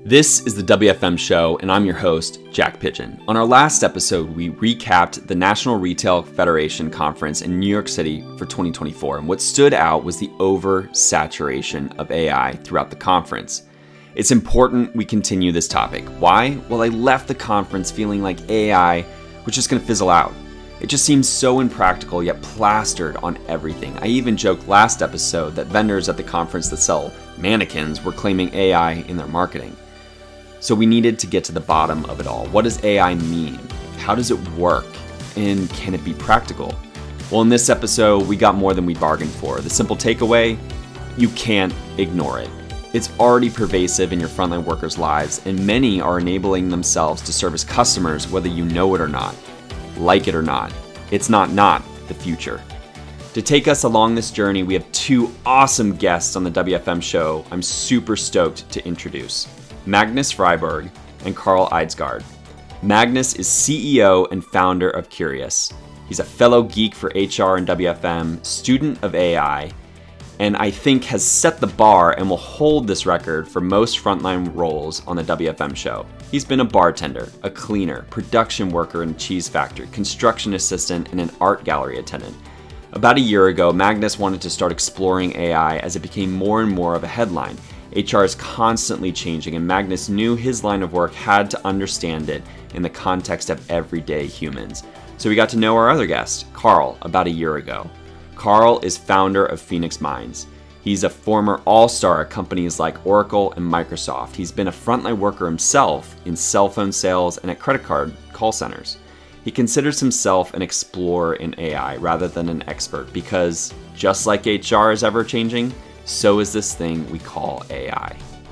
This is the WFM show, and I'm your host, Jack Pigeon. On our last episode, we recapped the National Retail Federation Conference in New York City for 2024, and what stood out was the oversaturation of AI throughout the conference. It's important we continue this topic. Why? Well, I left the conference feeling like AI was just going to fizzle out. It just seems so impractical, yet plastered on everything. I even joked last episode that vendors at the conference that sell mannequins were claiming AI in their marketing. So we needed to get to the bottom of it all. What does AI mean? How does it work? And can it be practical? Well, in this episode, we got more than we bargained for. The simple takeaway, you can't ignore it. It's already pervasive in your frontline workers' lives, and many are enabling themselves to service customers whether you know it or not, like it or not. It's not the future. To take us along this journey, we have two awesome guests on the WFM show I'm super stoked to introduce. Magnus Friberg and Carl Eidsgaard. Magnus is CEO and founder of Curious. He's a fellow geek for HR and WFM, student of AI, and I think has set the bar and will hold this record for most frontline roles on the WFM show. He's been a bartender, a cleaner, production worker in a cheese factory, construction assistant, and an art gallery attendant. About a year ago, Magnus wanted to start exploring AI as it became more and more of a headline. HR is constantly changing, and Magnus knew his line of work had to understand it in the context of everyday humans. So we got to know our other guest, Carl, about a year ago. Carl is founder of Phoenix Minds. He's a former all-star at companies like Oracle and Microsoft. He's been a frontline worker himself in cell phone sales and at credit card call centers. He considers himself an explorer in AI rather than an expert because, just like HR is ever-changing, so is this thing we call AI.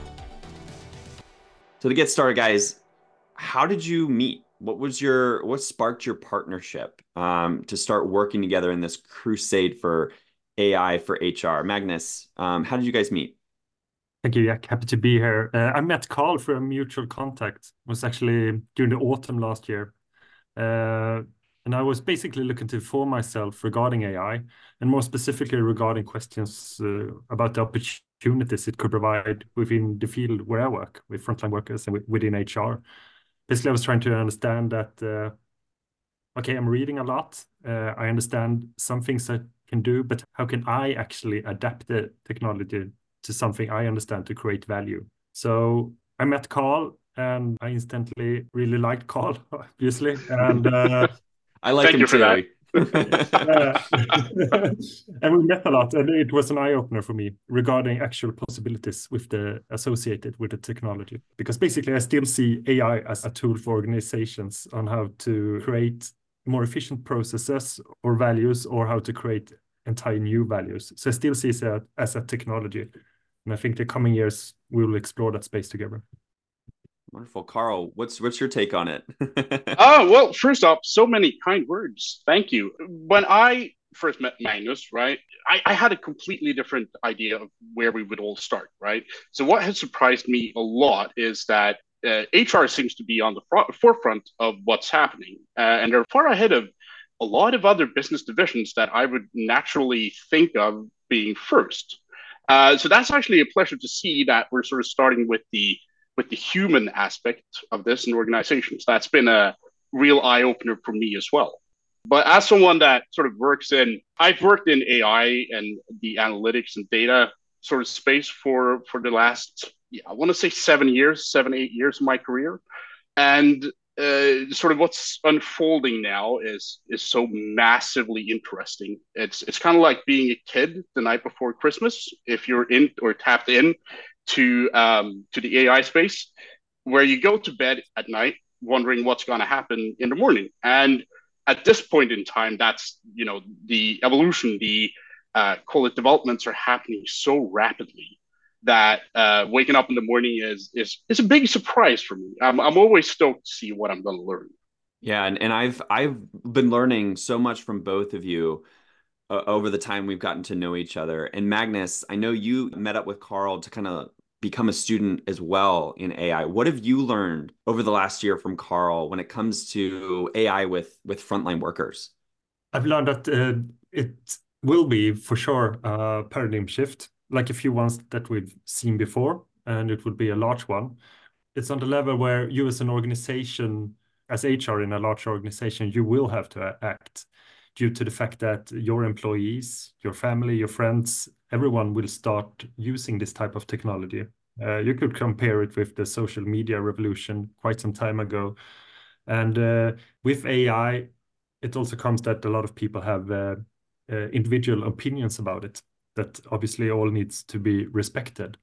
So to get started, guys, how did you meet? What sparked your partnership to start working together in this crusade for AI for HR? Magnus, how did you guys meet? Thank you, Jack. Happy to be here. I met Carl through a mutual contact. It was actually during the autumn last year. And I was basically looking to inform myself regarding AI, and more specifically regarding questions about the opportunities it could provide within the field where I work, with frontline workers and within HR. Basically, I was trying to understand that, okay, I'm reading a lot. I understand some things I can do, but how can I actually adapt the technology to something I understand to create value? So I met Carl, and I instantly really liked Carl, obviously. And I like Thank him you for that. too. and we met a lot, and it was an eye-opener for me regarding actual possibilities with the associated with the technology. Because basically, I still see AI as a tool for organizations on how to create more efficient processes or values, or how to create entire new values. So I still see it as a technology. And I think the coming years, we will explore that space together. Wonderful. Carl, what's your take on it? Oh, well, first off, so many kind words. Thank you. When I first met Magnus, right, I had a completely different idea of where we would all start, right? So what has surprised me a lot is that HR seems to be on the forefront of what's happening. And they're far ahead of a lot of other business divisions that I would naturally think of being first. So that's actually a pleasure to see that we're sort of starting with the human aspect of this in organizations. That's been a real eye opener for me as well. But as someone that sort of I've worked in AI and the analytics and data sort of space for the last, I want to say 7, 8 years of my career. And sort of what's unfolding now is so massively interesting. It's kind of like being a kid the night before Christmas, if you're in or tapped in to the AI space, where you go to bed at night wondering what's going to happen in the morning. And at this point in time, that's the evolution, the call it developments are happening so rapidly that waking up in the morning is a big surprise for me. I'm always stoked to see what I'm going to learn. Yeah, and I've been learning so much from both of you over the time we've gotten to know each other. And Magnus, I know you met up with Carl to kind of become a student as well in AI. What have you learned over the last year from Carl when it comes to AI with frontline workers? I've learned that it will be for sure a paradigm shift, like a few ones that we've seen before, and it would be a large one. it's on the level where you as an organization, as HR in a large organization, you will have to act due to the fact that your employees, your family, your friends, everyone will start using this type of technology. You could compare it with the social media revolution quite some time ago. And with AI, it also comes that a lot of people have individual opinions about it that obviously all needs to be respected.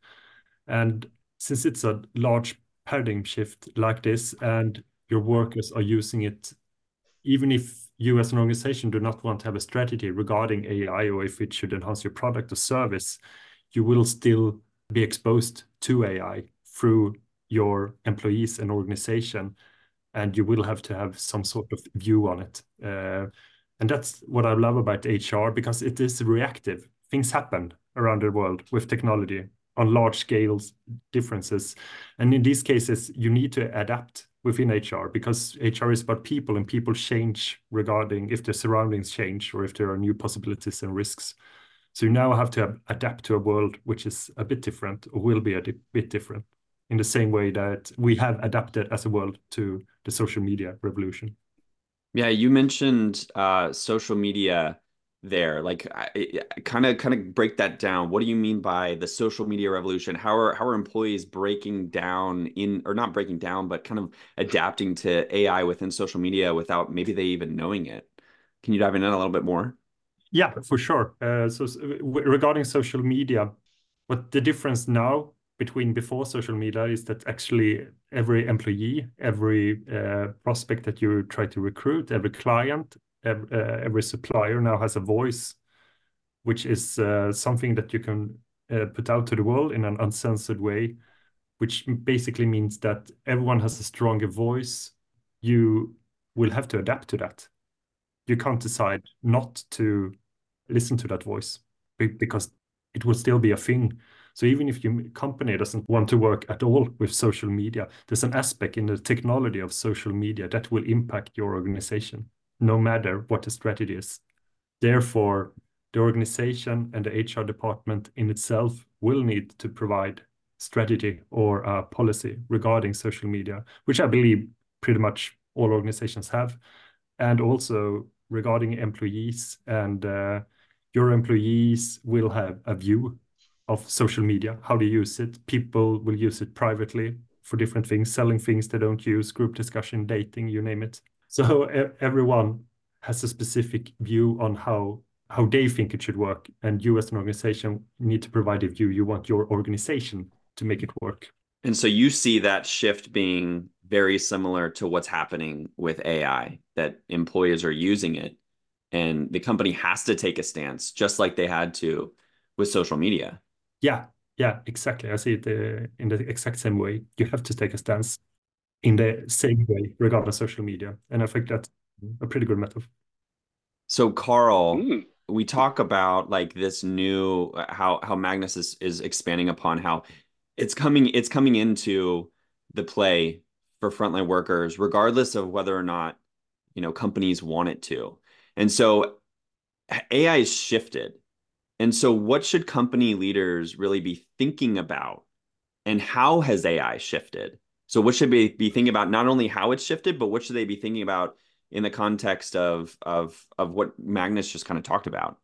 And since it's a large paradigm shift like this, and your workers are using it, even if you as an organization do not want to have a strategy regarding AI or if it should enhance your product or service, you will still be exposed to AI through your employees and organization, and you will have to have some sort of view on it. And that's what I love about HR, because it is reactive. Things happen around the world with technology on large scales differences. And in these cases, you need to adapt within HR, because HR is about people, and people change regarding if their surroundings change or if there are new possibilities and risks. So you now have to adapt to a world which is a bit different, or will be a bit different, in the same way that we have adapted as a world to the social media revolution. Yeah, you mentioned social media there. Like, kind of break that down. What do you mean by the social media revolution? How are employees breaking down or not breaking down, but kind of adapting to AI within social media without maybe they even knowing it? Can you dive in a little bit more? Yeah, for sure. So regarding social media, what the difference now between before social media is that actually every employee, every prospect that you try to recruit, every client, every supplier now has a voice, which is something that you can put out to the world in an uncensored way, which basically means that everyone has a stronger voice. You will have to adapt to that. You can't decide not to listen to that voice because it will still be a thing. So even if your company doesn't want to work at all with social media, there's an aspect in the technology of social media that will impact your organization, no matter what the strategy is. Therefore, the organization and the HR department in itself will need to provide strategy or a policy regarding social media, which I believe pretty much all organizations have. And also regarding employees, and your employees will have a view of social media, how to use it. People will use it privately for different things, selling things they don't use, group discussion, dating, you name it. So everyone has a specific view on how they think it should work. And you as an organization need to provide a view. You want your organization to make it work. And so you see that shift being very similar to what's happening with AI, that employees are using it and the company has to take a stance just like they had to with social media. Yeah, exactly. I see it in the exact same way. You have to take a stance in the same way regarding social media. And I think that's a pretty good method. So Carl, we talk about like this new how Magnus is expanding upon how it's coming into the play for frontline workers, regardless of whether or not, companies want it to. And so AI has shifted. And so what should company leaders really be thinking about, and how has AI shifted? So what should they be thinking about, not only how it's shifted, but what should they be thinking about in the context of what Magnus just kind of talked about?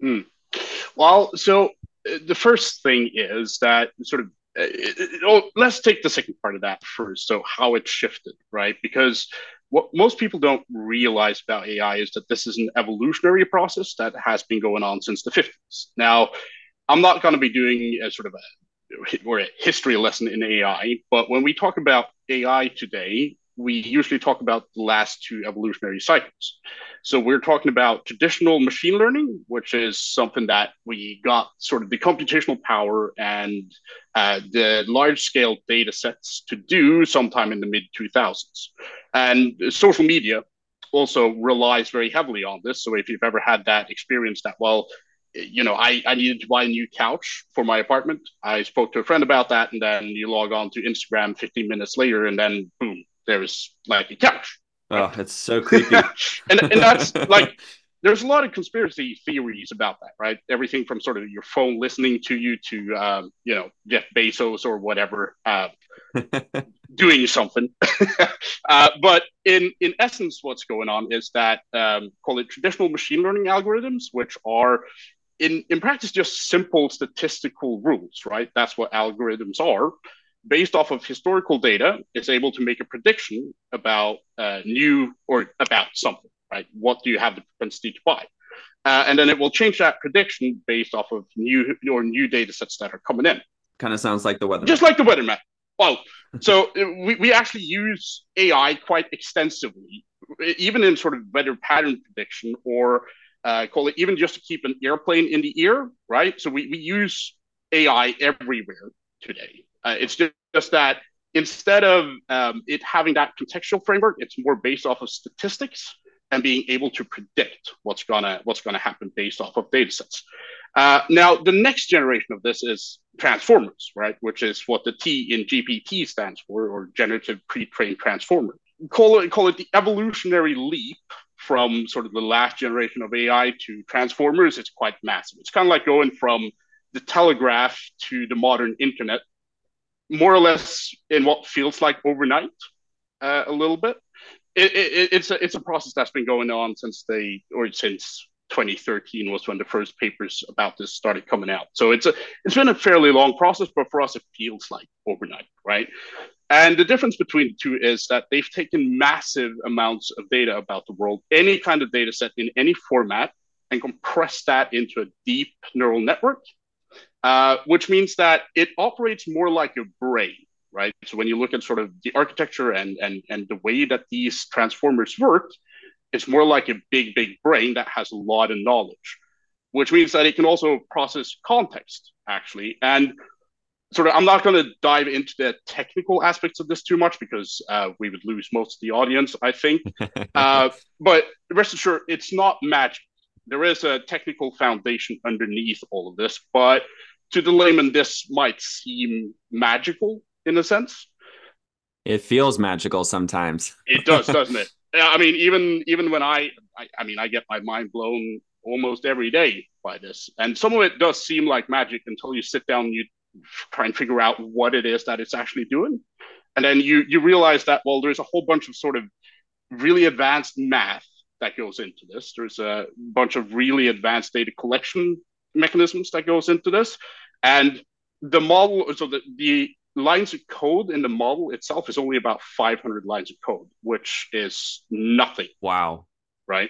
Well, so the first thing is that sort of let's take the second part of that first. So how it shifted, right? Because what most people don't realize about AI is that this is an evolutionary process that has been going on since the 50s. Now, I'm not going to be doing a sort of a history lesson in AI, but when we talk about AI today, we usually talk about the last two evolutionary cycles. So we're talking about traditional machine learning, which is something that we got sort of the computational power and the large scale data sets to do sometime in the mid 2000s. And social media also relies very heavily on this. So if you've ever had that experience that, well, I needed to buy a new couch for my apartment. I spoke to a friend about that, and then you log on to Instagram 15 minutes later, and then boom, there's like a couch. Oh, it's so creepy. and that's like, there's a lot of conspiracy theories about that, right? Everything from sort of your phone listening to you to, Jeff Bezos or whatever. doing something. But in essence, what's going on is that call it traditional machine learning algorithms, which are in practice just simple statistical rules, right? That's what algorithms are. Based off of historical data, it's able to make a prediction about new or about something, right? What do you have the propensity to buy? And then it will change that prediction based off of new data sets that are coming in. Kind of sounds like the weather. Just like the weather map. Well, so we actually use AI quite extensively, even in sort of weather pattern prediction, or call it even just to keep an airplane in the air, right? So we use AI everywhere today. It's just that instead of it having that contextual framework, it's more based off of statistics and being able to predict what's gonna happen based off of data sets. Now, the next generation of this is transformers, right? Which is what the T in GPT stands for, or generative pre-trained transformer. Call it the evolutionary leap from sort of the last generation of AI to transformers. It's quite massive. It's kind of like going from the telegraph to the modern internet, more or less in what feels like overnight, a little bit. It's a process that's been going on since 2013 was when the first papers about this started coming out. So it's been a fairly long process, but for us it feels like overnight, right? And the difference between the two is that they've taken massive amounts of data about the world, any kind of data set in any format, and compressed that into a deep neural network, which means that it operates more like a brain, right? So when you look at sort of the architecture and the way that these transformers work, it's more like a big brain that has a lot of knowledge, which means that it can also process context, actually. And sort of, I'm not going to dive into the technical aspects of this too much because we would lose most of the audience, I think. But rest assured, it's not magic. There is a technical foundation underneath all of this, but to the layman, this might seem magical in a sense. It feels magical sometimes. It does, doesn't it? I mean, even when I get my mind blown almost every day by this, and some of it does seem like magic until you sit down and you try and figure out what it is that it's actually doing, and then you realize that, well, there's a whole bunch of sort of really advanced math that goes into this. There's a bunch of really advanced data collection mechanisms that goes into this, and the model, so the lines of code in the model itself is only about 500 lines of code, which is nothing. Wow. Right?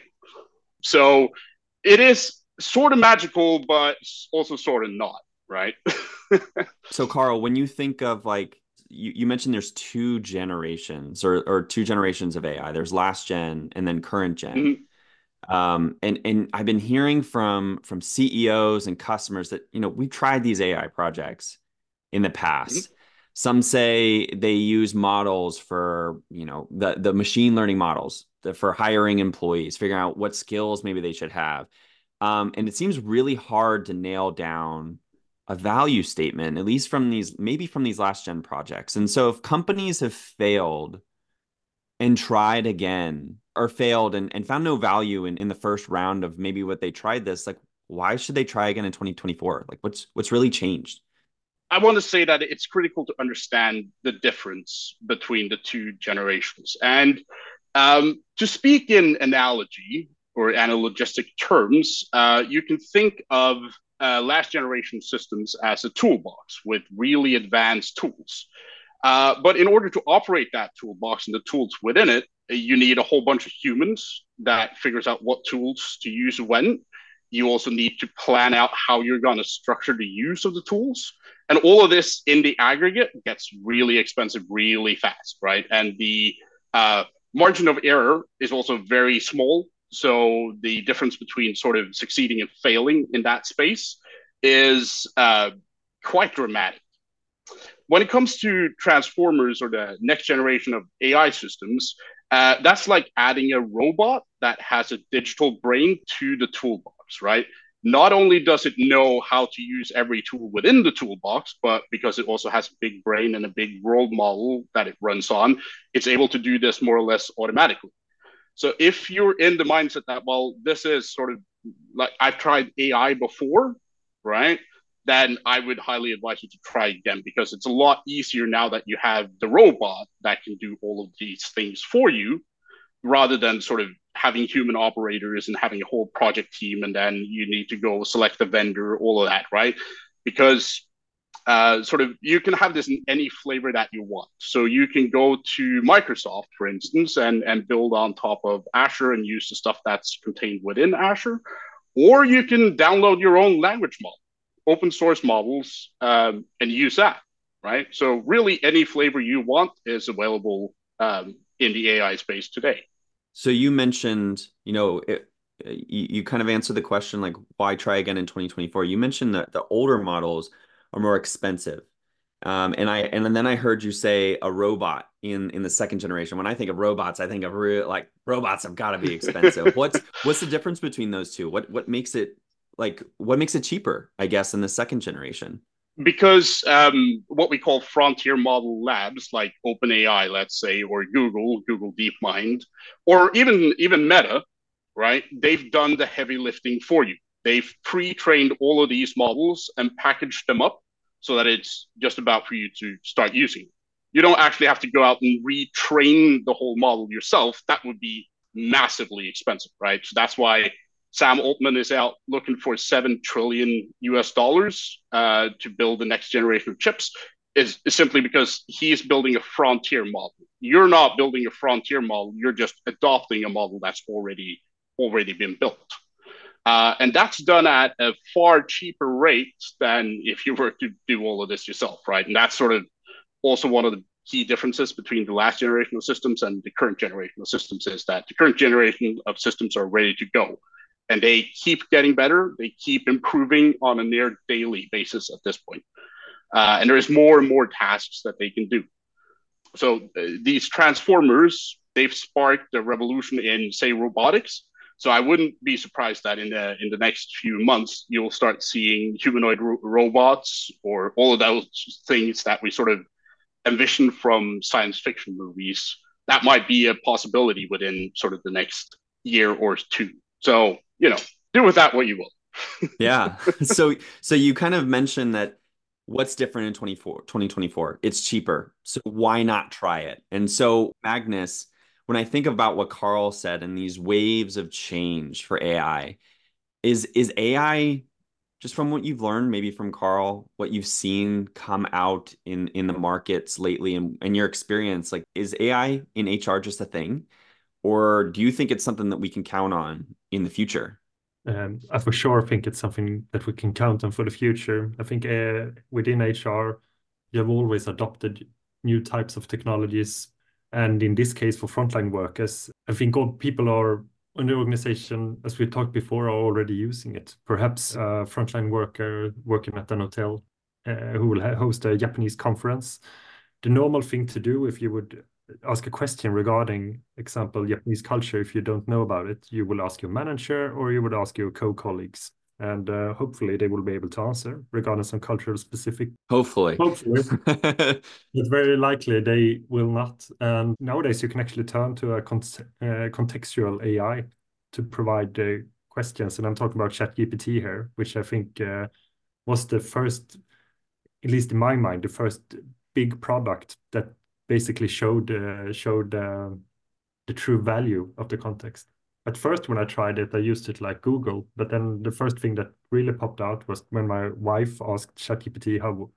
So it is sort of magical, but also sort of not, right? So Carl, when you think of like, you mentioned there's two generations or two generations of AI. There's last gen and then current gen. Mm-hmm. And I've been hearing from CEOs and customers that, we've tried these AI projects in the past. Mm-hmm. Some say they use models for, the machine learning models for hiring employees, figuring out what skills maybe they should have. And it seems really hard to nail down a value statement, at least from these last gen projects. And so if companies have failed and tried again, or failed and found no value in the first round of maybe what they tried this, like, why should they try again in 2024? Like, what's really changed? I want to say that it's critical to understand the difference between the two generations. And to speak in analogy or analogistic terms, you can think of last generation systems as a toolbox with really advanced tools. But in order to operate that toolbox and the tools within it, you need a whole bunch of humans that figures out what tools to use when. You also need to plan out how you're going to structure the use of the tools. And all of this in the aggregate gets really expensive really fast, right? And the margin of error is also very small. So the difference between sort of succeeding and failing in that space is quite dramatic. When it comes to transformers or the next generation of AI systems, that's like adding a robot that has a digital brain to the toolbox, right? Not only does it know how to use every tool within the toolbox, but because it also has a big brain and a big world model that it runs on, it's able to do this more or less automatically. So if you're in the mindset that, well, this is sort of like I've tried AI before, right? then I would highly advise you to try again, because it's a lot easier now that you have the robot that can do all of these things for you, rather than sort of having human operators and having a whole project team, and then you need to go select a vendor, all of that, right? Because sort of you can have this in any flavor that you want. So you can go to Microsoft, for instance, and build on top of Azure and use the stuff that's contained within Azure, or you can download your own language model, open source models, and use that, right? So really, any flavor you want is available in the AI space today. So you mentioned, you kind of answered the question, like, why try again in 2024? You mentioned that the older models are more expensive. And then I heard you say a robot in the second generation. When I think of robots, I think of like robots have got to be expensive. What's the difference between those two? What makes it cheaper, I guess, in the second generation? Because what we call frontier model labs, like OpenAI, let's say, or Google DeepMind, or even Meta, right? They've done the heavy lifting for you. They've pre-trained all of these models and packaged them up so that it's just about for you to start using. You don't actually have to go out and retrain the whole model yourself. That would be massively expensive, right? So that's why Sam Altman is out looking for $7 trillion to build the next generation of chips, is simply because he's building a frontier model. You're not building a frontier model. You're just adopting a model that's already been built. And that's done at a far cheaper rate than if you were to do all of this yourself, right? And that's sort of also one of the key differences between the last generation of systems and the current generation of systems, is that the current generation of systems are ready to go. And they keep getting better. They keep improving on a near daily basis at this point. And there's more and more tasks that they can do. So these transformers, they've sparked a revolution in, say, robotics. So I wouldn't be surprised that in the next few months, you'll start seeing humanoid robots, or all of those things that we sort of envision from science fiction movies. That might be a possibility within sort of the next year or two. So, do with that what you will. Yeah. So you kind of mentioned that what's different in 2024? It's cheaper. So why not try it? And so, Magnus, when I think about what Carl said and these waves of change for AI, is AI, just from what you've learned, maybe from Carl, what you've seen come out in the markets lately, and your experience, like, is AI in HR just a thing? Or do you think it's something that we can count on in the future? I for sure think it's something that we can count on for the future. I think within HR, you have always adopted new types of technologies. And in this case, for frontline workers, I think all people are in the organization, as we talked before, are already using it. Perhaps a frontline worker working at an hotel who will host a Japanese conference. The normal thing to do, if you would ask a question regarding, example, Japanese culture, if you don't know about it, you will ask your manager or you would ask your co-colleagues. And hopefully they will be able to answer regarding some cultural specific. Hopefully. But very likely they will not. And nowadays you can actually turn to a contextual AI to provide questions. And I'm talking about ChatGPT here, which I think was the first, at least in my mind, the first big product that basically showed the true value of the context. At first, when I tried it, I used it like Google, but then the first thing that really popped out was when my wife asked ChatGPT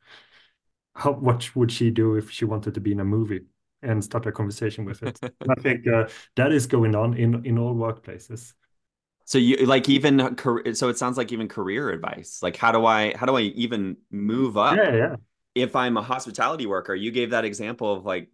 what would she do if she wanted to be in a movie, and start a conversation with it. I think that is going on in all workplaces. So you like even so it sounds like even career advice. Like how do I even move up? Yeah. If I'm a hospitality worker, you gave that example of like,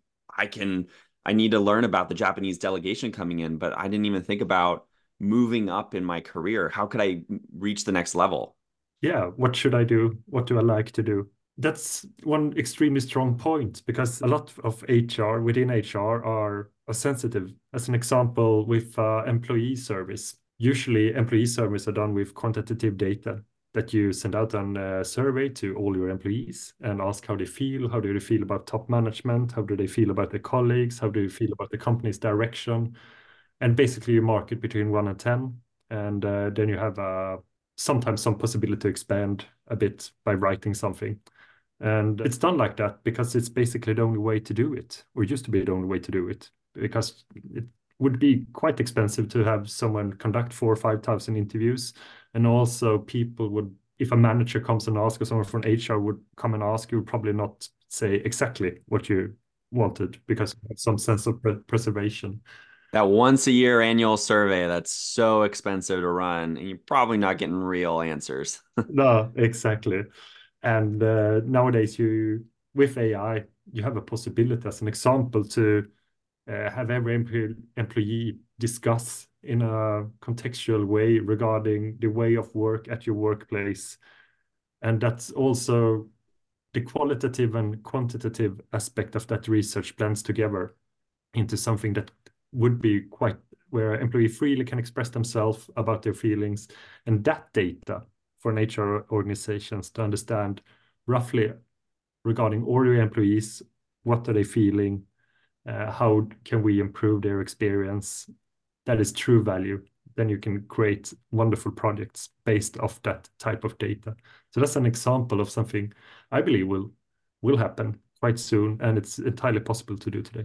I need to learn about the Japanese delegation coming in, but I didn't even think about moving up in my career. How could I reach the next level? Yeah, what should I do? What do I like to do? That's one extremely strong point, because a lot of within HR are sensitive. As an example, with employee service, usually employee surveys are done with quantitative data that you send out on a survey to all your employees and ask how they feel. How do they feel about top management? How do they feel about their colleagues? How do they feel about the company's direction? And basically you mark it between 1 and 10. And then you have a sometimes some possibility to expand a bit by writing something. And it's done like that because it's basically the only way to do it, or used to be the only way to do it, because it would be quite expensive to have someone conduct 4,000 or 5,000 interviews. And also people would, if a manager comes and asks, or someone from HR would come and ask, you would probably not say exactly what you wanted because you have some sense of preservation. That once a year annual survey that's so expensive to run, and you're probably not getting real answers. No, exactly. And nowadays, with AI, you have a possibility, as an example, to have every employee discuss in a contextual way regarding the way of work at your workplace. And that's also the qualitative and quantitative aspect of that research blends together into something that would be quite where employee freely can express themselves about their feelings. And that data for an HR organizations to understand roughly regarding all your employees, what are they feeling? How can we improve their experience? That is true value. Then you can create wonderful projects based off that type of data. So that's an example of something I believe will happen quite soon, and it's entirely possible to do today.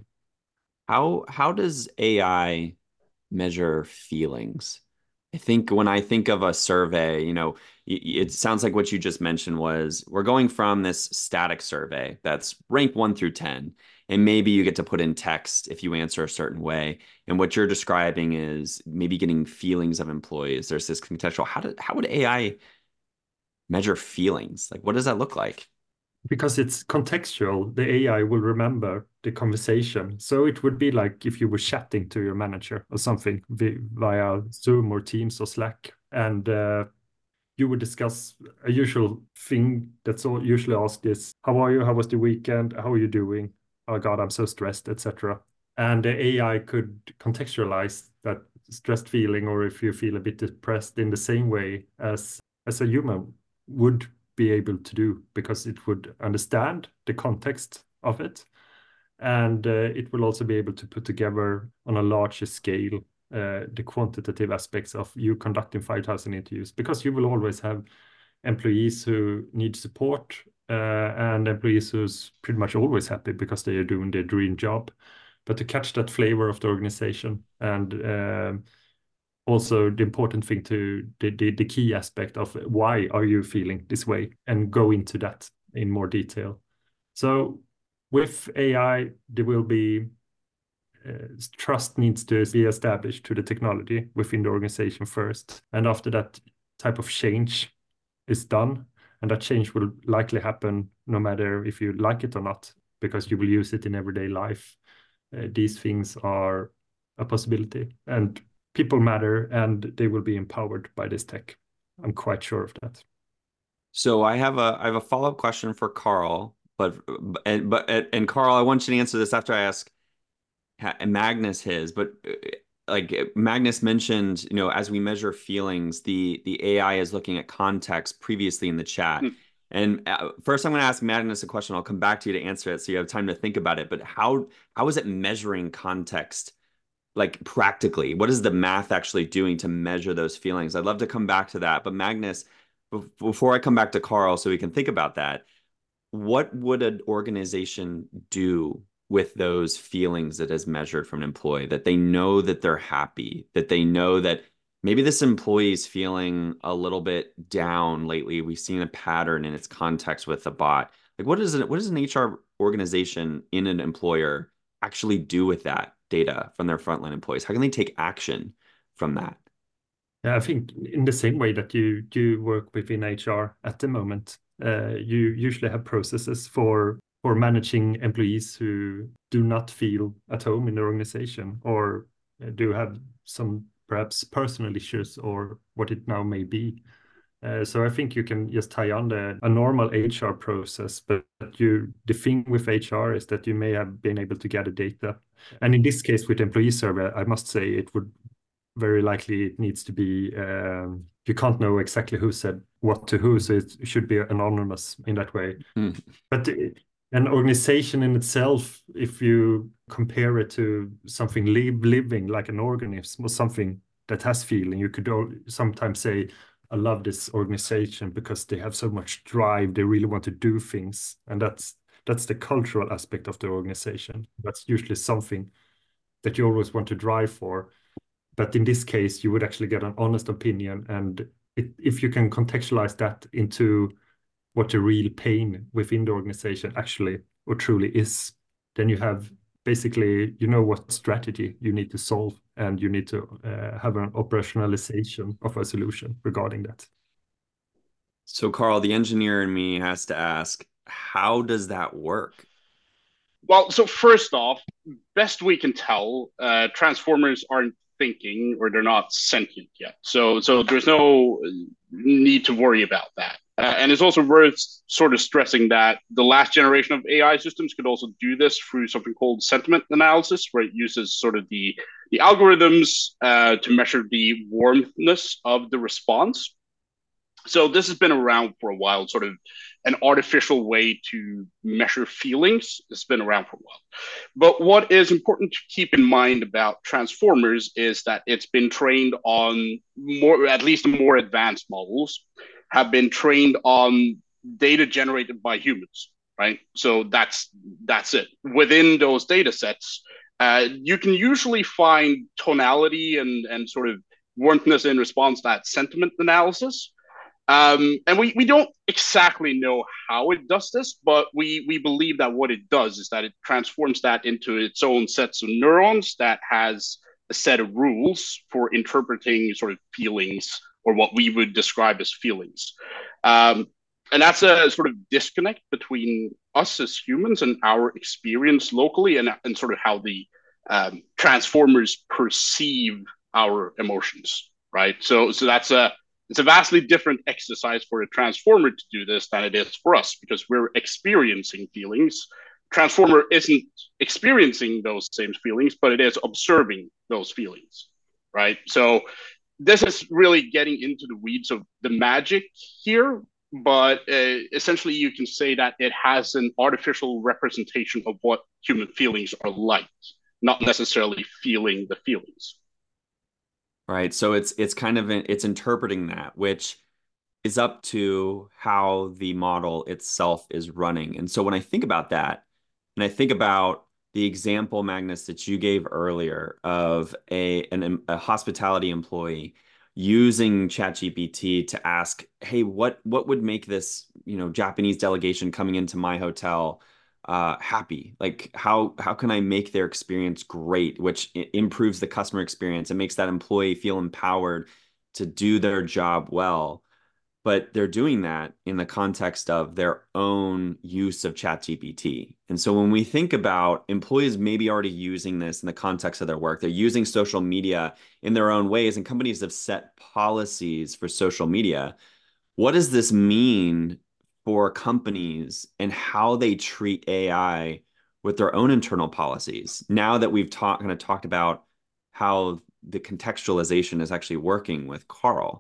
How does AI measure feelings? I think when I think of a survey, it sounds like what you just mentioned was we're going from this static survey that's ranked 1 through 10, and maybe you get to put in text if you answer a certain way. And what you're describing is maybe getting feelings of employees. There's this contextual. How would AI measure feelings? Like, what does that look like? Because it's contextual, the AI will remember the conversation. So it would be like if you were chatting to your manager or something via Zoom or Teams or Slack, and you would discuss a usual thing that's all usually asked is, how are you? How was the weekend? How are you doing? Oh God, I'm so stressed, etc. And the AI could contextualize that stressed feeling, or if you feel a bit depressed, in the same way as a human would be able to do, because it would understand the context of it. And it will also be able to put together on a larger scale the quantitative aspects of you conducting 5,000 interviews, because you will always have employees who need support and employees who's pretty much always happy because they are doing their dream job. But to catch that flavor of the organization, and also the important thing to the key aspect of why are you feeling this way, and go into that in more detail. So with AI, there will be trust needs to be established to the technology within the organization first. And after that type of change is done, and that change will likely happen no matter if you like it or not, because you will use it in everyday life. These things are a possibility, and people matter, and they will be empowered by this tech. I'm quite sure of that. So I have a follow-up question for Carl, but Carl, I want you to answer this after I ask Magnus his. But like Magnus mentioned, as we measure feelings, the AI is looking at context previously in the chat. And first, I'm going to ask Magnus a question. I'll come back to you to answer it, so you have time to think about it. But how is it measuring context? Like practically, what is the math actually doing to measure those feelings? I'd love to come back to that. But Magnus, before I come back to Carl, so we can think about that, what would an organization do with those feelings that is measured from an employee, that they know that they're happy, that they know that maybe this employee is feeling a little bit down lately? We've seen a pattern in its context with the bot. Like, what does an HR organization in an employer actually do with that data from their frontline employees? How can they take action from that? Yeah, I think in the same way that you do work within HR at the moment, you usually have processes for managing employees who do not feel at home in the organization, or do have some perhaps personal issues, or what it now may be. So I think you can just tie on a normal HR process, but the thing with HR is that you may have been able to gather data. And in this case, with employee survey, I must say it would very likely it needs to be, you can't know exactly who said what to who, so it should be anonymous in that way. But an organization in itself, if you compare it to something living like an organism or something that has feeling, you could sometimes say, I love this organization because they have so much drive. They really want to do things. And that's the cultural aspect of the organization. That's usually something that you always want to drive for. But in this case, you would actually get an honest opinion. And if you can contextualize that into what the real pain within the organization actually or truly is, then you have basically, you know what strategy you need to solve, and you need to have an operationalization of a solution regarding that. So, Carl, the engineer in me has to ask, how does that work? Well, so first off, best we can tell, Transformers aren't thinking or they're not sentient yet. So there's no need to worry about that. And it's also worth sort of stressing that the last generation of AI systems could also do this through something called sentiment analysis, where it uses sort of the algorithms to measure the warmness of the response. So this has been around for a while, sort of an artificial way to measure feelings. It's been around for a while. But what is important to keep in mind about transformers is that it's been trained on more, at least the more advanced models have been trained on data generated by humans, right? So that's it. Within those data sets, you can usually find tonality and sort of warmthness in response to that sentiment analysis. And we don't exactly know how it does this, but we believe that what it does is that it transforms that into its own sets of neurons that has a set of rules for interpreting sort of feelings, or what we would describe as feelings. And that's a sort of disconnect between us as humans and our experience locally, and sort of how the transformers perceive our emotions, right? So that's it's a vastly different exercise for a transformer to do this than it is for us, because we're experiencing feelings. Transformer isn't experiencing those same feelings, but it is observing those feelings, right? So this is really getting into the weeds of the magic here, but essentially you can say that it has an artificial representation of what human feelings are like, not necessarily feeling the feelings. Right. So it's kind of it's interpreting that, which is up to how the model itself is running. And so when I think about that, and I think about the example, Magnus, that you gave earlier of a hospitality employee using ChatGPT to ask, hey, what would make this, Japanese delegation coming into my hotel happy? Like how can I make their experience great, which improves the customer experience and makes that employee feel empowered to do their job well. But they're doing that in the context of their own use of ChatGPT. And so when we think about employees maybe already using this in the context of their work, they're using social media in their own ways, and companies have set policies for social media. What does this mean for companies and how they treat AI with their own internal policies? Now that we've kind of talked about how the contextualization is actually working with Carl.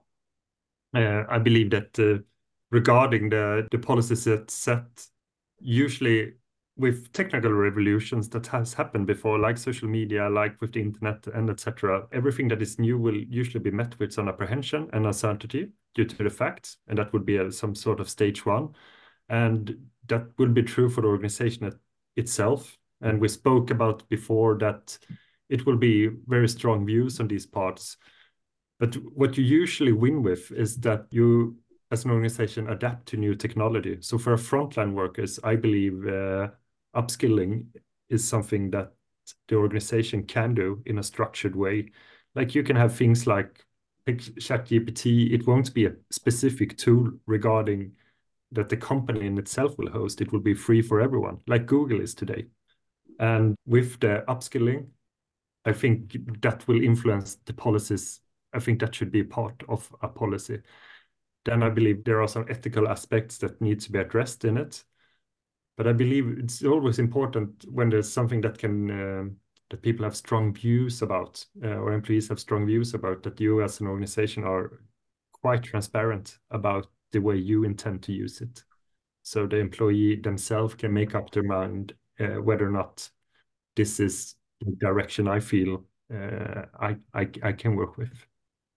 I believe that regarding the policies that set, usually with technical revolutions that has happened before, like social media, like with the internet and etc., everything that is new will usually be met with some apprehension and uncertainty due to the facts, and that would be some sort of stage one. And that will be true for the organization itself. And we spoke about before that it will be very strong views on these parts. But what you usually win with is that you, as an organization, adapt to new technology. So for frontline workers, I believe upskilling is something that the organization can do in a structured way. Like you can have things like ChatGPT. It won't be a specific tool regarding that the company in itself will host. It will be free for everyone, like Google is today. And with the upskilling, I think that will influence the policies. I think that should be part of a policy. Then I believe there are some ethical aspects that need to be addressed in it. But I believe it's always important when there's something that can that people have strong views about, or employees have strong views about, that you as an organization are quite transparent about the way you intend to use it. So the employee themselves can make up their mind whether or not this is the direction I feel I can work with.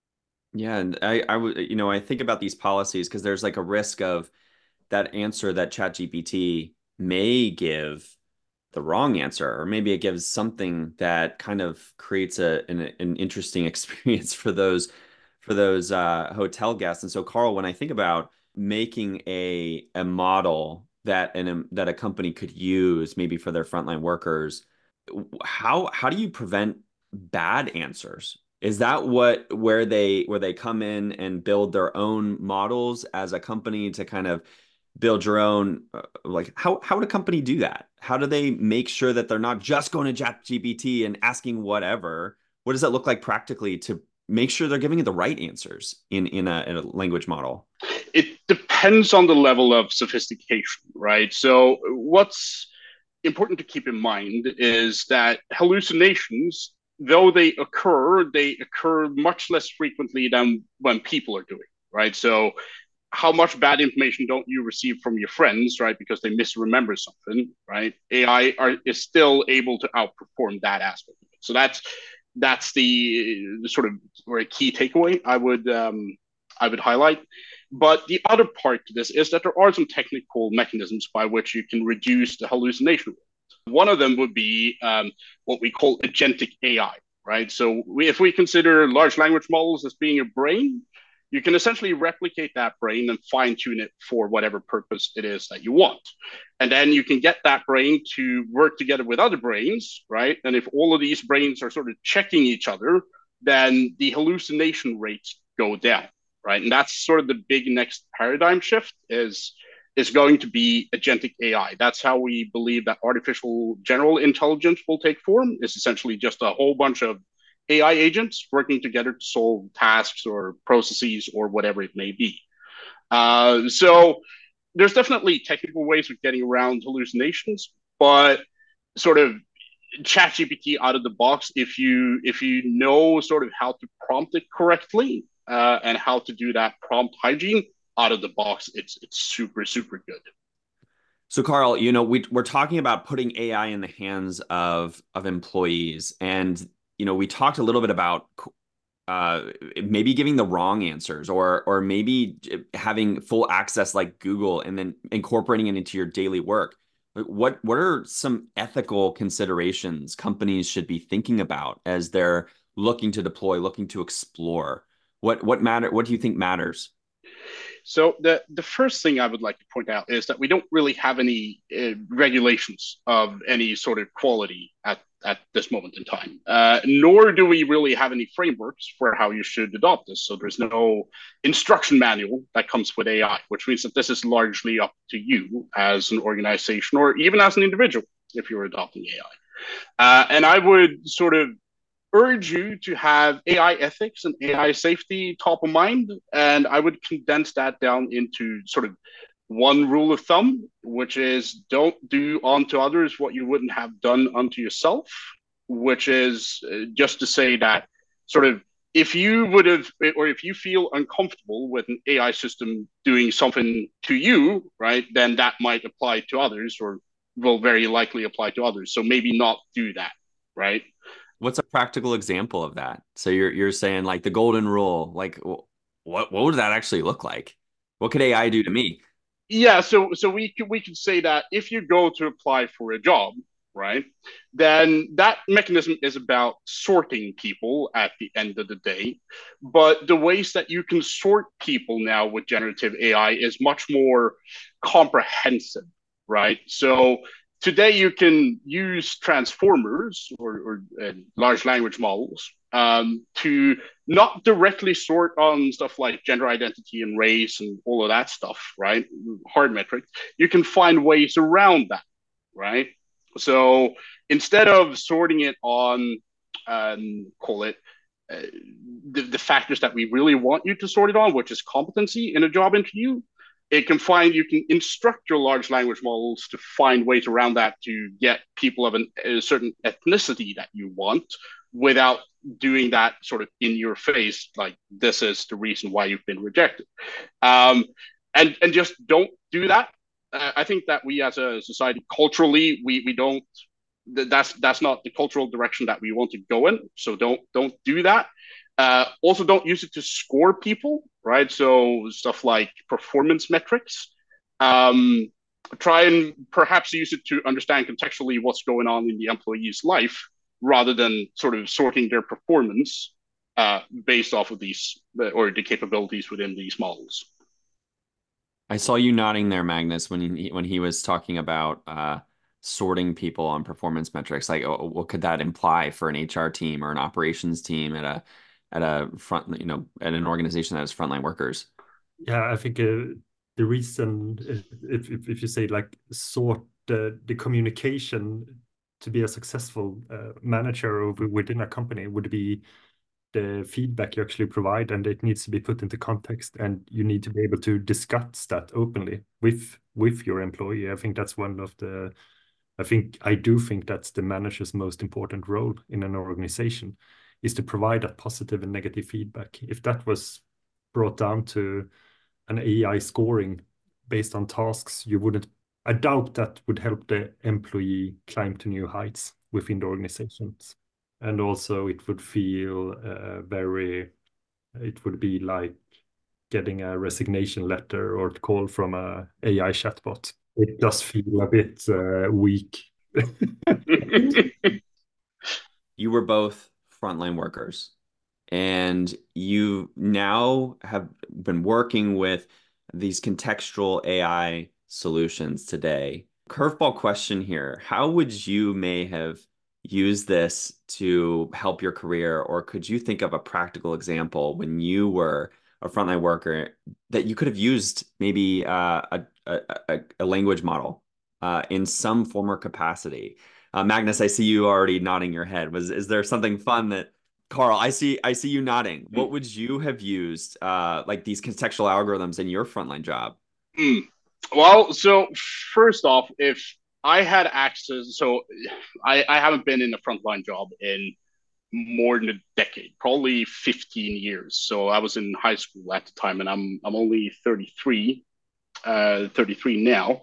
Yeah, and I would, I think about these policies because there's like a risk of that answer that ChatGPT may give the wrong answer, or maybe it gives something that kind of creates an interesting experience for those hotel guests. And so, Carl, when I think about making a model that a company could use maybe for their frontline workers, how do you prevent bad answers? Is that where they come in and build their own models as a company to kind of build your own like how would a company do that? How do they make sure that they're not just going to ChatGPT and asking whatever? What does that look like practically to make sure they're giving you the right answers in a language model? It depends on the level of sophistication, right? So what's important to keep in mind is that hallucinations, though they occur much less frequently than when people are doing, right? So how much bad information don't you receive from your friends, right? Because they misremember something, right? Is still able to outperform that aspect. So that's the sort of very key takeaway I would highlight. But the other part to this is that there are some technical mechanisms by which you can reduce the hallucination rate. One of them would be what we call agentic AI, right? So if we consider large language models as being a brain, you can essentially replicate that brain and fine tune it for whatever purpose it is that you want. And then you can get that brain to work together with other brains, right? And if all of these brains are sort of checking each other, then the hallucination rates go down, right? And that's sort of the big next paradigm shift is going to be agentic AI. That's how we believe that artificial general intelligence will take form. It's essentially just a whole bunch of AI agents working together to solve tasks or processes or whatever it may be. So there's definitely technical ways of getting around hallucinations, but sort of ChatGPT out of the box, if you know sort of how to prompt it correctly and how to do that prompt hygiene out of the box, it's super super good. So, Carl, we're talking about putting AI in the hands of employees, and we talked a little bit about maybe giving the wrong answers, or maybe having full access like Google, and then incorporating it into your daily work. What are some ethical considerations companies should be thinking about as they're looking to deploy, looking to explore? What do you think matters? So the first thing I would like to point out is that we don't really have any regulations of any sort of quality at this moment in time, nor do we really have any frameworks for how you should adopt this. So there's no instruction manual that comes with AI, which means that this is largely up to you as an organization or even as an individual if you're adopting AI. And I would sort of urge you to have AI ethics and AI safety top of mind. And I would condense that down into sort of one rule of thumb, which is don't do unto others what you wouldn't have done unto yourself, which is just to say that sort of if you would have, or if you feel uncomfortable with an AI system doing something to you, right, then that might apply to others or will very likely apply to others. So maybe not do that, right? What's a practical example of that? So you're saying like the golden rule, like what would that actually look like? What could AI do to me? Yeah, so we could say that if you go to apply for a job, right, then that mechanism is about sorting people at the end of the day. But the ways that you can sort people now with generative AI is much more comprehensive, right? So today you can use transformers or large language models to not directly sort on stuff like gender identity and race and all of that stuff, right? Hard metrics. You can find ways around that, right? So instead of sorting it on, call it uh, the factors that we really want you to sort it on, which is competency in a job interview, you can instruct your large language models to find ways around that to get people of a certain ethnicity that you want without doing that sort of in your face, like this is the reason why you've been rejected. um, and just don't do that. I think that we as a society culturally we don't that's not the cultural direction that we want to go in, so don't do that. Also, don't use it to score people, right? So stuff like performance metrics. Um, Try and perhaps use it to understand contextually what's going on in the employee's life rather than sort of sorting their performance based off of these or the capabilities within these models. I saw you nodding there, Magnus, when he was talking about sorting people on performance metrics. Like, what could that imply for an HR team or an operations team at a front, at an organization that has frontline workers? Yeah, I think the reason, if you say like sort the communication to be a successful manager within a company would be the feedback you actually provide, and it needs to be put into context, and you need to be able to discuss that openly with your employee. I think that's one of the I do think that's the manager's most important role in an organization, is to provide that positive and negative feedback. If that was brought down to an AI scoring based on tasks, you wouldn't. I doubt that would help the employee climb to new heights within the organizations. And also, it would feel it would be like getting a resignation letter or call from a AI chatbot. It does feel a bit weak. You were both frontline workers, and you now have been working with these contextual AI solutions today. Curveball question here. How would you may have used this to help your career, or could you think of a practical example when you were a frontline worker that you could have used maybe a language model in some form or capacity? Magnus, I see you already nodding your head. Is there something fun that Carl, I see you nodding. What would you have used like these contextual algorithms in your frontline job? Well, so first off, if I had access, so I haven't been in a frontline job in more than a decade, probably 15 years. So I was in high school at the time, and I'm only 33, 33 now.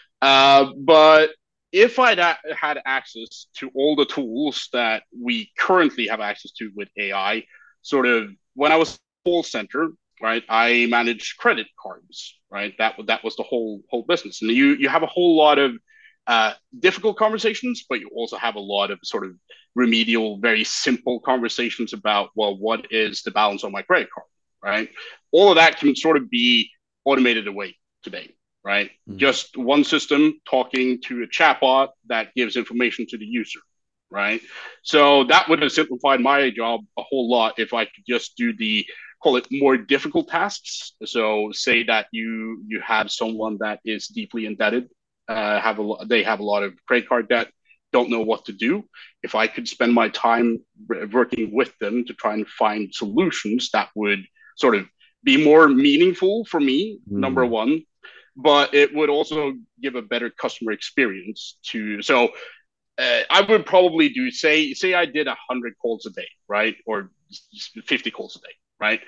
But if I'd had access to all the tools that we currently have access to with AI, sort of when I was call center, right, I managed credit cards, right? That was the whole business, and you have a whole lot of difficult conversations, but you also have a lot of sort of remedial, very simple conversations about, well, what is the balance on my credit card, right? All of that can sort of be automated away today, right? Just one system talking to a chatbot that gives information to the user, right? So that would have simplified my job a whole lot if I could just do the call it more difficult tasks. So say that you have someone that is deeply indebted, they have a lot of credit card debt, don't know what to do. If I could spend my time working with them to try and find solutions that would sort of be more meaningful for me, number one, but it would also give a better customer experience to. So I would probably do say I did 100 calls a day, right, or 50 calls a day, right,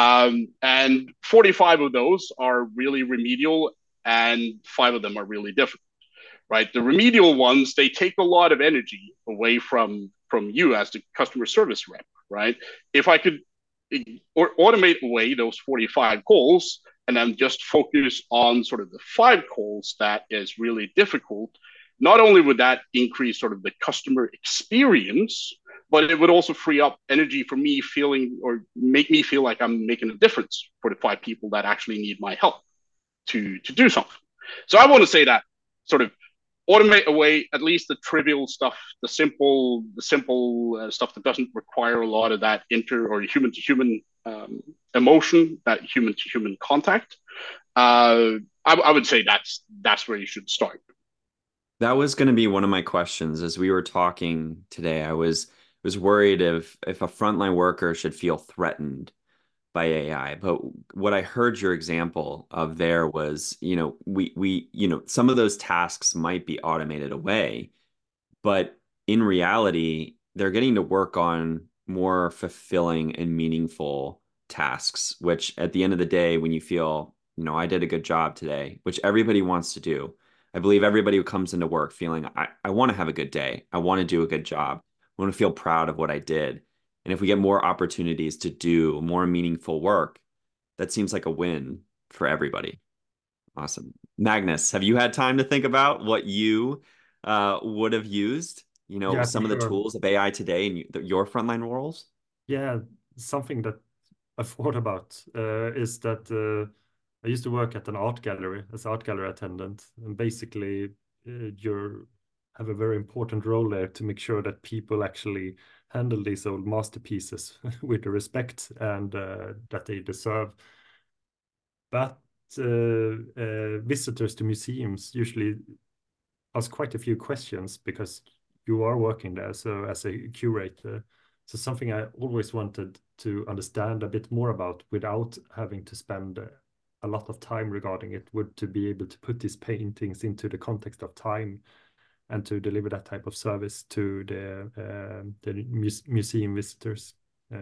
and 45 of those are really remedial, and 5 of them are really different, right? The remedial ones, they take a lot of energy away from you as the customer service rep, right? If I could or automate away those 45 calls and then just focus on sort of the 5 calls that is really difficult, not only would that increase sort of the customer experience, but it would also free up energy for me feeling or make me feel like I'm making a difference for the 5 people that actually need my help to do something. So I want to say that sort of automate away at least the trivial stuff, the simple stuff that doesn't require a lot of that human to human emotion, that human to human contact. I would say that's where you should start. That was going to be one of my questions as we were talking today. I was worried if a frontline worker should feel threatened by AI. But what I heard your example of there was, we some of those tasks might be automated away, but in reality, they're getting to work on more fulfilling and meaningful tasks, which at the end of the day, when you feel, I did a good job today, which everybody wants to do. I believe everybody who comes into work feeling, I want to have a good day. I want to do a good job. I want to feel proud of what I did. And if we get more opportunities to do more meaningful work, that seems like a win for everybody. Awesome. Magnus, have you had time to think about what you would have used, Yeah, some of the tools of AI today in your frontline roles? Yeah, something that I thought about is that I used to work at an art gallery as art gallery attendant, and basically you have a very important role there to make sure that people actually handle these old masterpieces with the respect and that they deserve. But visitors to museums usually ask quite a few questions because you are working there, so as a curator. So something I always wanted to understand a bit more about without having to spend a lot of time regarding it would to be able to put these paintings into the context of time and to deliver that type of service to the museum visitors.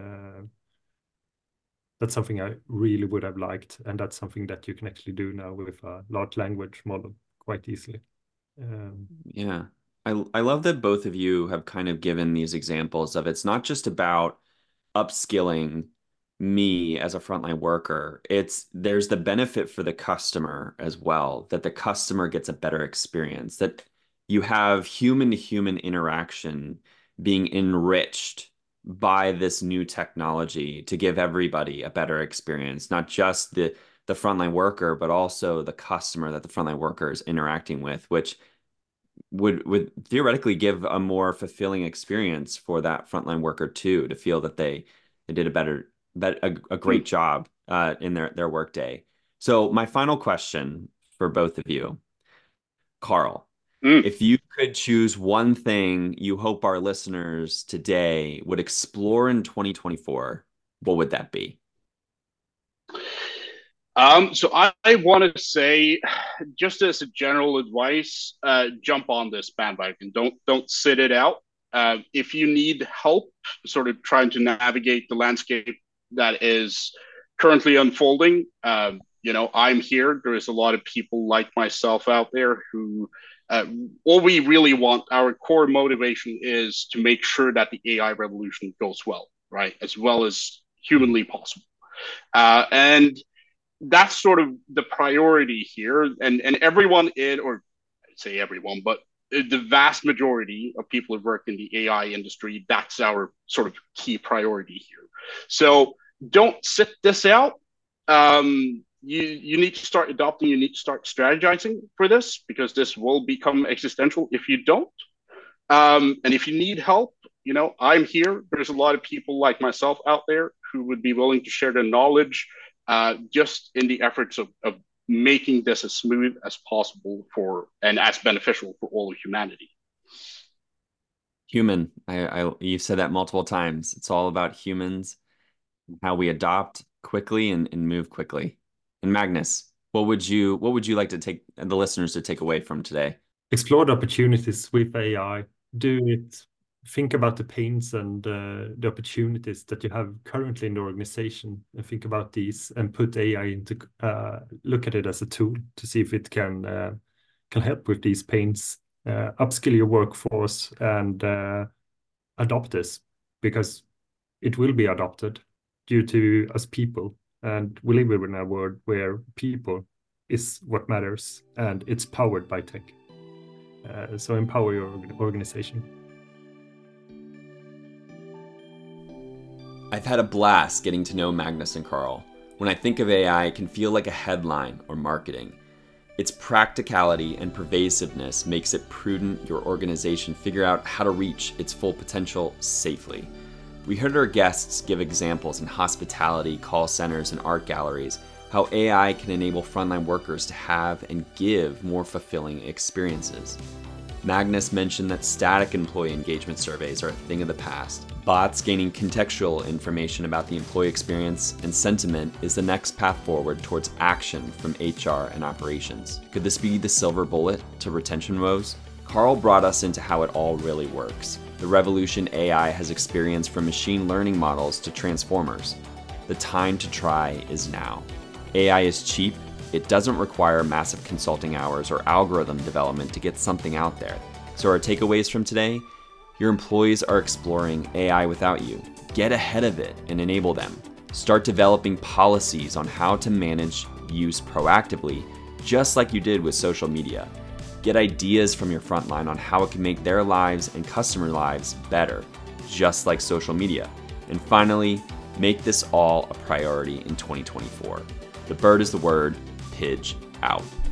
That's something I really would have liked, and that's something that you can actually do now with a large language model quite easily. Yeah. I love that both of you have kind of given these examples of it's not just about upskilling me as a frontline worker. There's the benefit for the customer as well, that the customer gets a better experience, that you have human to human interaction being enriched by this new technology to give everybody a better experience, not just the frontline worker, but also the customer that the frontline worker is interacting with, which would theoretically give a more fulfilling experience for that frontline worker too, to feel that they did a great job in their workday. So my final question for both of you, Carl, if you could choose one thing you hope our listeners today would explore in 2024, what would that be? So I want to say, just as a general advice, jump on this bandwagon. Don't sit it out. If you need help, sort of trying to navigate the landscape that is currently unfolding, I'm here. There is a lot of people like myself out there who, all we really want, our core motivation is to make sure that the AI revolution goes well, right, as well as humanly possible, and that's sort of the priority here. And everyone or I'd say everyone, but the vast majority of people who work in the AI industry, that's our sort of key priority here. So don't sit this out. You need to start adopting, you need to start strategizing for this, because this will become existential if you don't. And if you need help, I'm here. There's a lot of people like myself out there who would be willing to share their knowledge, just in the efforts of making this as smooth as possible and as beneficial for all of humanity. Human. You've said that multiple times. It's all about humans, how we adopt quickly and move quickly. And Magnus, what would you like to take the listeners to take away from today? Explore the opportunities with AI. Do it. Think about the pains and the opportunities that you have currently in the organization, and think about these and put AI into look at it as a tool to see if it can help with these pains, upskill your workforce and adopt this, because it will be adopted due to us people, and we live in a world where people is what matters, and it's powered by tech. So empower your organization. I've had a blast getting to know Magnus and Carl. When I think of AI, it can feel like a headline or marketing. Its practicality and pervasiveness makes it prudent your organization figure out how to reach its full potential safely. We heard our guests give examples in hospitality, call centers, and art galleries, how AI can enable frontline workers to have and give more fulfilling experiences. Magnus mentioned that static employee engagement surveys are a thing of the past. Bots gaining contextual information about the employee experience and sentiment is the next path forward towards action from HR and operations. Could this be the silver bullet to retention woes? Carl brought us into how it all really works. The revolution AI has experienced from machine learning models to transformers. The time to try is now. AI is cheap. It doesn't require massive consulting hours or algorithm development to get something out there. So our takeaways from today: your employees are exploring AI without you. Get ahead of it and enable them. Start developing policies on how to manage use proactively, just like you did with social media. Get ideas from your frontline on how it can make their lives and customer lives better, just like social media. And finally, make this all a priority in 2024. The bird is the word. Pidge out.